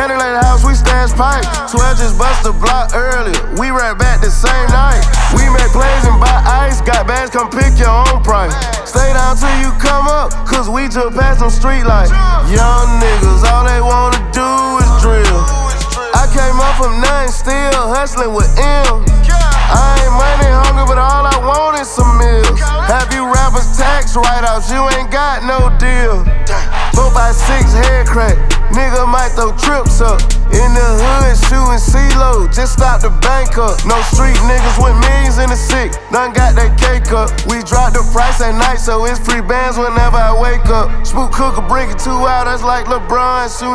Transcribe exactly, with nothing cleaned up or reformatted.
money like the house, we stash pipe. twelve just bust the block earlier. We right back the same night. We make plays and buy ice. Got bags, come pick your own price. Stay down till you come up, cause we just passed them street lights. Young niggas, all they wanna do is drill. I came up from nothing, still hustling with M. I ain't money hungry, but all I want is some meals. Have you rappers tax write-offs, you ain't got no deal. Four by six head crack, nigga might throw trips up. In the hood shooting C-Lo, just stop the bank up. No street niggas with millions in the sick, none got that cake up. We drop the price at night, so it's free bands whenever I wake up. Spook Cooker bring it two out, that's like LeBron shooting.